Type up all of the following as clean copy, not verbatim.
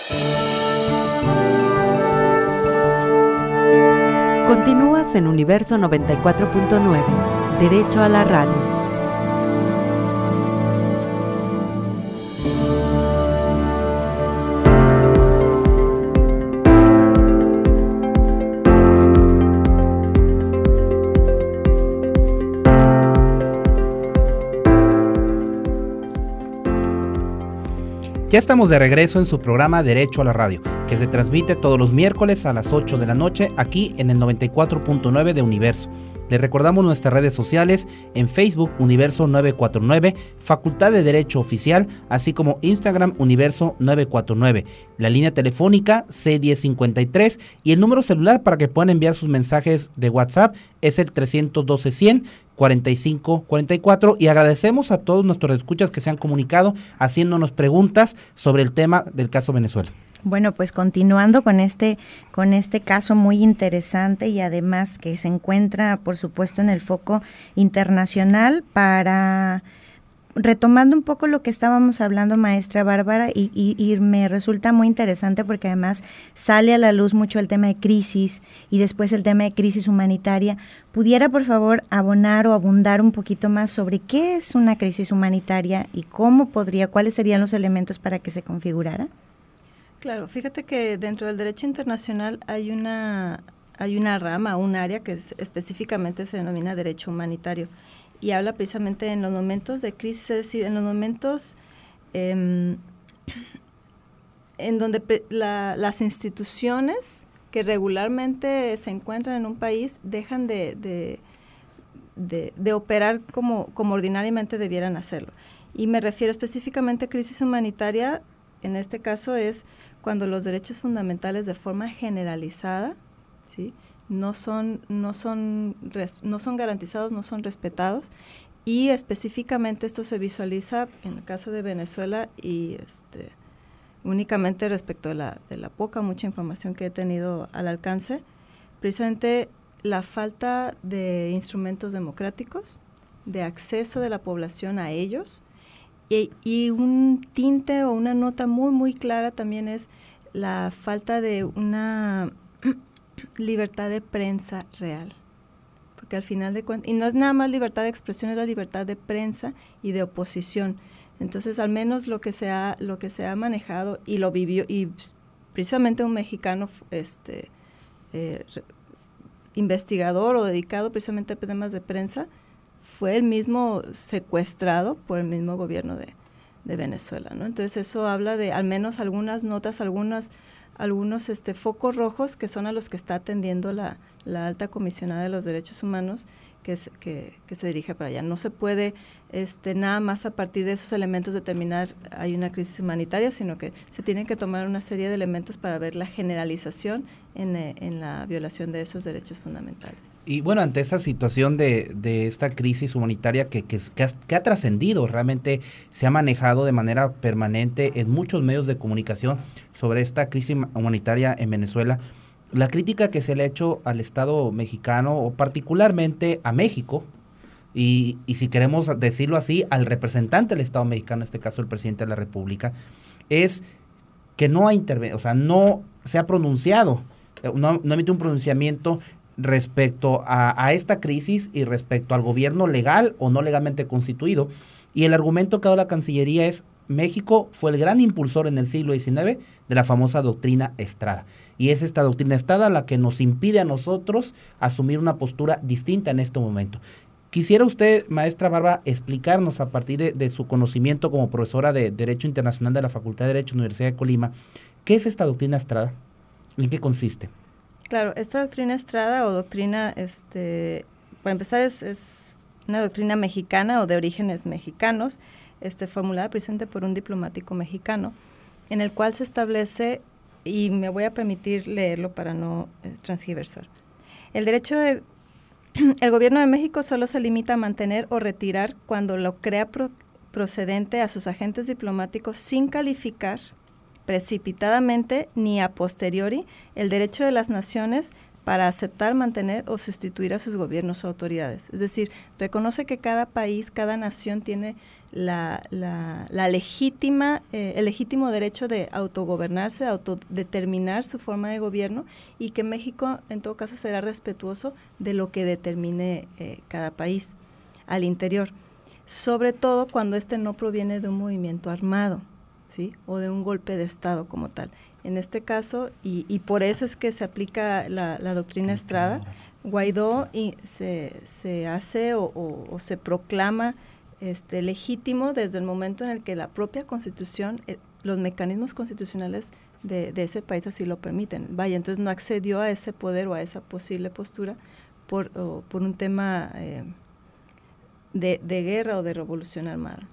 Continúas en Universo 94.9, Derecho a la Radio. Ya estamos de regreso en su programa Derecho a la Radio, que se transmite todos los miércoles a las 8 de la noche aquí en el 94.9 de Universo. Les recordamos nuestras redes sociales en Facebook Universo 949, Facultad de Derecho Oficial, así como Instagram Universo 949, la línea telefónica C1053 y el número celular para que puedan enviar sus mensajes de WhatsApp es el 312-100 4544 y agradecemos a todos nuestros escuchas que se han comunicado haciéndonos preguntas sobre el tema del caso Venezuela. Bueno, pues continuando con este caso muy interesante y además que se encuentra, por supuesto, en el foco internacional, retomando un poco lo que estábamos hablando, maestra Bárbara, y me resulta muy interesante porque además sale a la luz mucho el tema de crisis y después el tema de crisis humanitaria. ¿Pudiera, por favor, abonar o abundar un poquito más sobre qué es una crisis humanitaria y cuáles serían los elementos para que se configurara? Claro, fíjate que dentro del derecho internacional hay una rama, un área que específicamente se denomina derecho humanitario y habla precisamente en los momentos de crisis, es decir, en los momentos en donde las instituciones que regularmente se encuentran en un país dejan de operar como ordinariamente debieran hacerlo. Y me refiero específicamente a crisis humanitaria, en este caso es cuando los derechos fundamentales de forma generalizada, ¿sí?, no son garantizados, no son respetados, y específicamente esto se visualiza en el caso de Venezuela y únicamente respecto de la mucha información que he tenido al alcance, precisamente la falta de instrumentos democráticos, de acceso de la población a ellos, y un tinte o una nota muy, muy clara también es la falta de una libertad de prensa real. Porque al final de cuentas, y no es nada más libertad de expresión, es la libertad de prensa y de oposición. Entonces, al menos lo que se ha manejado y lo vivió, y precisamente un mexicano investigador o dedicado precisamente a temas de prensa, fue el mismo secuestrado por el mismo gobierno de Venezuela, ¿no? Entonces eso habla de al menos algunas notas, algunos focos rojos que son a los que está atendiendo la alta comisionada de los derechos humanos que se dirige para allá. No se puede nada más a partir de esos elementos determinar hay una crisis humanitaria, sino que se tienen que tomar una serie de elementos para ver la generalización en la violación de esos derechos fundamentales. Y bueno, ante esta situación de esta crisis humanitaria que ha trascendido, realmente se ha manejado de manera permanente en muchos medios de comunicación sobre esta crisis humanitaria en Venezuela, la crítica que se le ha hecho al Estado mexicano, o particularmente a México, y si queremos decirlo así, al representante del Estado mexicano, en este caso el presidente de la República, es que no ha intervenido, o sea, no se ha pronunciado, no emite un pronunciamiento respecto a esta crisis y respecto al gobierno legal o no legalmente constituido. Y el argumento que ha dado la Cancillería es: México fue el gran impulsor en el siglo XIX de la famosa doctrina Estrada. Y es esta doctrina Estrada la que nos impide a nosotros asumir una postura distinta en este momento. Quisiera usted, maestra Barba, explicarnos a partir de su conocimiento como profesora de Derecho Internacional de la Facultad de Derecho, Universidad de Colima, ¿qué es esta doctrina Estrada? ¿En qué consiste? Claro, esta doctrina Estrada o doctrina, para empezar, es una doctrina mexicana o de orígenes mexicanos, formulada precisamente por un diplomático mexicano, en el cual se establece, y me voy a permitir leerlo para no transgiversar. El gobierno de México solo se limita a mantener o retirar cuando lo crea procedente a sus agentes diplomáticos sin calificar precipitadamente ni a posteriori el derecho de las naciones para aceptar, mantener o sustituir a sus gobiernos o autoridades. Es decir, reconoce que cada país, cada nación tiene el legítimo derecho de autogobernarse, de autodeterminar su forma de gobierno, y que México en todo caso será respetuoso de lo que determine cada país al interior, sobre todo cuando este no proviene de un movimiento armado, ¿sí? O de un golpe de Estado como tal. En este caso, y por eso es que se aplica la doctrina Estrada, Guaidó se hace o se proclama legítimo desde el momento en el que la propia Constitución, los mecanismos constitucionales de ese país así lo permiten. Vaya, entonces no accedió a ese poder o a esa posible postura por un tema de guerra o de revolución armada.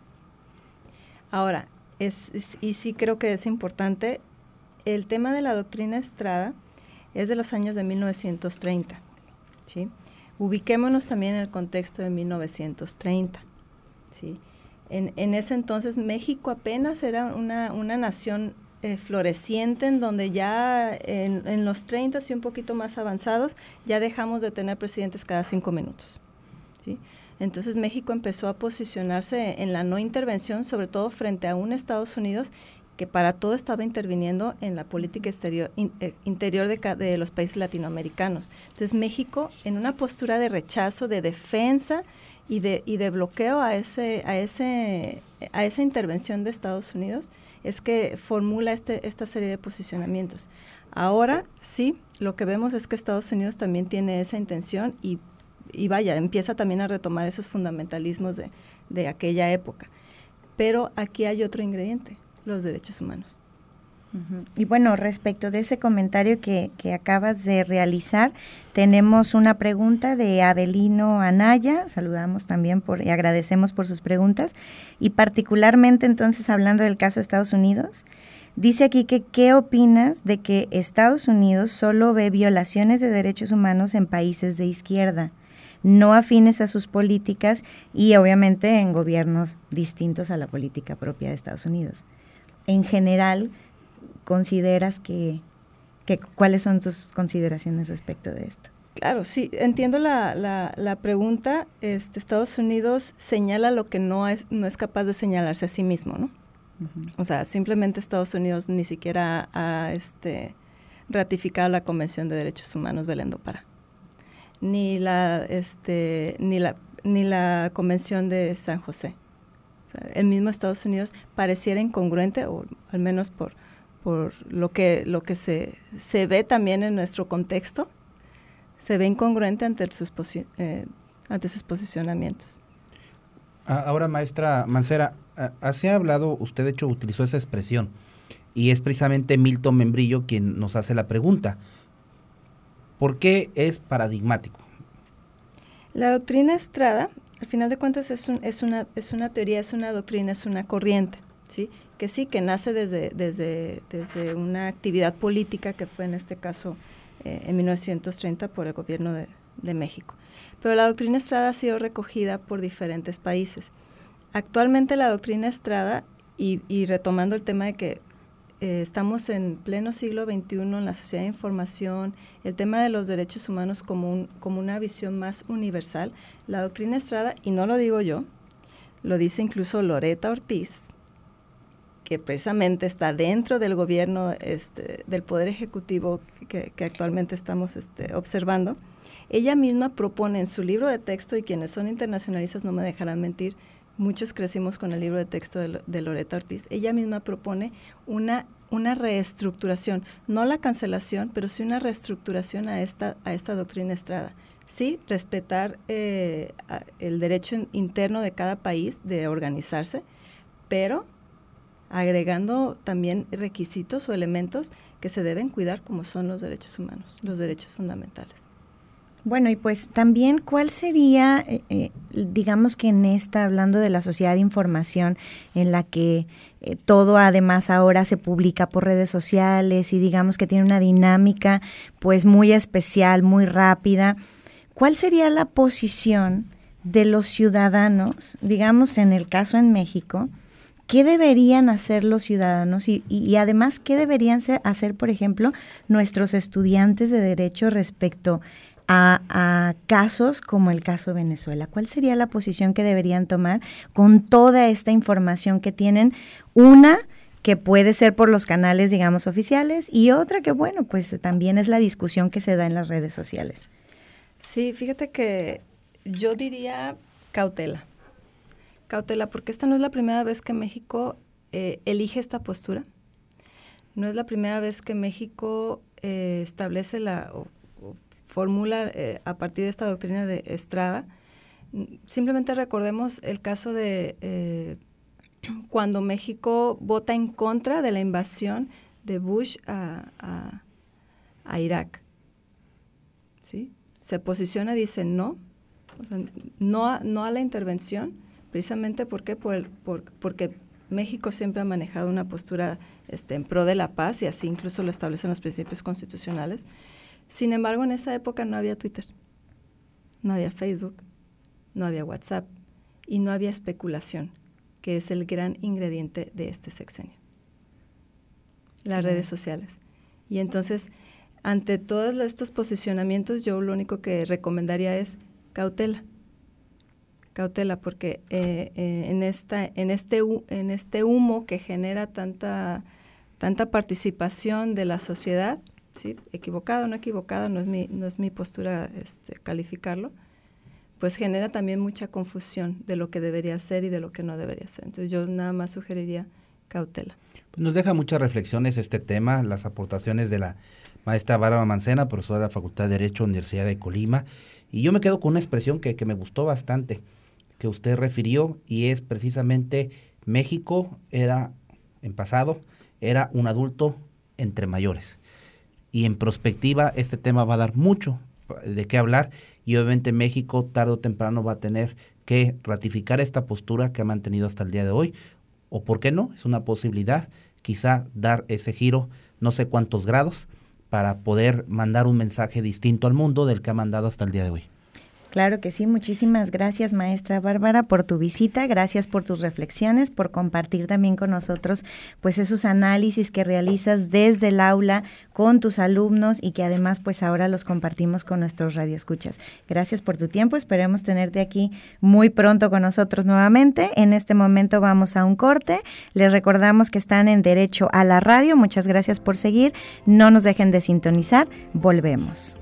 Ahora, y sí creo que es importante, el tema de la doctrina Estrada es de los años de 1930, ¿sí? Ubiquémonos también en el contexto de 1930, ¿sí? En ese entonces México apenas era una nación floreciente, en donde ya en los 30 y un poquito más avanzados ya dejamos de tener presidentes cada 5 minutos, ¿sí? Entonces México empezó a posicionarse en la no intervención, sobre todo frente a un Estados Unidos que para todo estaba interviniendo en la política interior de los países latinoamericanos. Entonces México, en una postura de rechazo, de defensa y de bloqueo a esa intervención de Estados Unidos, es que formula esta serie de posicionamientos. Ahora sí, lo que vemos es que Estados Unidos también tiene esa intención y vaya, empieza también a retomar esos fundamentalismos de aquella época. Pero aquí hay otro ingrediente: los derechos humanos. Uh-huh. Y bueno, respecto de ese comentario que acabas de realizar, tenemos una pregunta de Abelino Anaya. Saludamos también y agradecemos por sus preguntas, y particularmente entonces hablando del caso de Estados Unidos, dice aquí que ¿qué opinas de que Estados Unidos solo ve violaciones de derechos humanos en países de izquierda, no afines a sus políticas y obviamente en gobiernos distintos a la política propia de Estados Unidos? En general, ¿consideras cuáles son tus consideraciones respecto de esto? Claro, sí, entiendo la pregunta. Estados Unidos señala lo que no es capaz de señalarse a sí mismo, ¿no? Uh-huh. O sea, simplemente Estados Unidos ni siquiera ha ratificado la Convención de Derechos Humanos Belén do Pará, ni la Convención de San José. O sea, el mismo Estados Unidos pareciera incongruente, o al menos por lo que se ve también en nuestro contexto, se ve incongruente ante sus posicionamientos. Ahora, maestra Mancera, se ha hablado, usted de hecho utilizó esa expresión, y es precisamente Milton Membrillo quien nos hace la pregunta: ¿por qué es paradigmático? La doctrina Estrada, al final de cuentas, es una teoría, es una doctrina, es una corriente, ¿sí? Que nace desde una actividad política que fue en este caso en 1930 por el gobierno de México. Pero la doctrina Estrada ha sido recogida por diferentes países. Actualmente la doctrina Estrada, y retomando el tema de que estamos en pleno siglo XXI, en la sociedad de información, el tema de los derechos humanos como una visión más universal, la doctrina Estrada, y no lo digo yo, lo dice incluso Loretta Ortiz, que precisamente está dentro del gobierno, del Poder Ejecutivo que actualmente estamos observando. Ella misma propone en su libro de texto, y quienes son internacionalistas no me dejarán mentir, muchos crecimos con el libro de texto de Loretta Ortiz. Ella misma propone una reestructuración, no la cancelación, pero sí una reestructuración a esta doctrina Estrada. Sí, respetar el derecho interno de cada país de organizarse, pero agregando también requisitos o elementos que se deben cuidar, como son los derechos humanos, los derechos fundamentales. Bueno, y pues también, ¿cuál sería, digamos que hablando de la sociedad de información, en la que todo además ahora se publica por redes sociales y digamos que tiene una dinámica pues muy especial, muy rápida, ¿cuál sería la posición de los ciudadanos, digamos en el caso en México, ¿qué deberían hacer los ciudadanos y además qué deberían hacer, por ejemplo, nuestros estudiantes de Derecho respecto a casos como el caso Venezuela? ¿Cuál sería la posición que deberían tomar con toda esta información que tienen? Una que puede ser por los canales, digamos, oficiales, y otra que, bueno, pues también es la discusión que se da en las redes sociales. Sí, fíjate que yo diría cautela. Cautela, porque esta no es la primera vez que México elige esta postura. No es la primera vez que México establece o formula a partir de esta doctrina de Estrada. Simplemente recordemos el caso de cuando México vota en contra de la invasión de Bush a Irak. ¿Sí? Se posiciona y dice no, o sea, no a la intervención, precisamente porque México siempre ha manejado una postura en pro de la paz, y así incluso lo establecen los principios constitucionales. Sin embargo, en esa época no había Twitter, no había Facebook, no había WhatsApp y no había especulación, que es el gran ingrediente de este sexenio. Las redes sociales. Y entonces, ante todos estos posicionamientos, yo lo único que recomendaría es cautela. Cautela, porque en este humo que genera tanta participación de la sociedad, ¿sí? Equivocado o no equivocado, no es mi postura calificarlo, pues genera también mucha confusión de lo que debería ser y de lo que no debería ser. Entonces yo nada más sugeriría cautela. Pues nos deja muchas reflexiones este tema, las aportaciones de la maestra Bárbara Mancena, profesora de la Facultad de Derecho, Universidad de Colima, y yo me quedo con una expresión que me gustó bastante, que usted refirió, y es precisamente México en pasado, era un adulto entre mayores. Y en prospectiva este tema va a dar mucho de qué hablar, y obviamente México tarde o temprano va a tener que ratificar esta postura que ha mantenido hasta el día de hoy, o por qué no, es una posibilidad, quizá dar ese giro, no sé cuántos grados, para poder mandar un mensaje distinto al mundo del que ha mandado hasta el día de hoy. Claro que sí, muchísimas gracias, maestra Bárbara, por tu visita, gracias por tus reflexiones, por compartir también con nosotros pues esos análisis que realizas desde el aula con tus alumnos y que además pues ahora los compartimos con nuestros radioescuchas. Gracias por tu tiempo, esperemos tenerte aquí muy pronto con nosotros nuevamente. En este momento vamos a un corte, les recordamos que están en Derecho a la Radio, muchas gracias por seguir, no nos dejen de sintonizar, volvemos.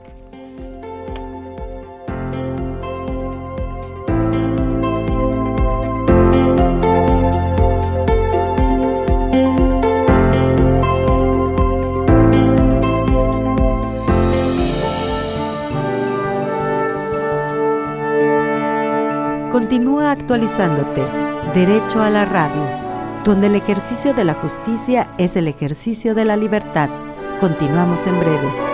Continúa actualizándote. Derecho a la Radio, donde el ejercicio de la justicia es el ejercicio de la libertad. Continuamos en breve.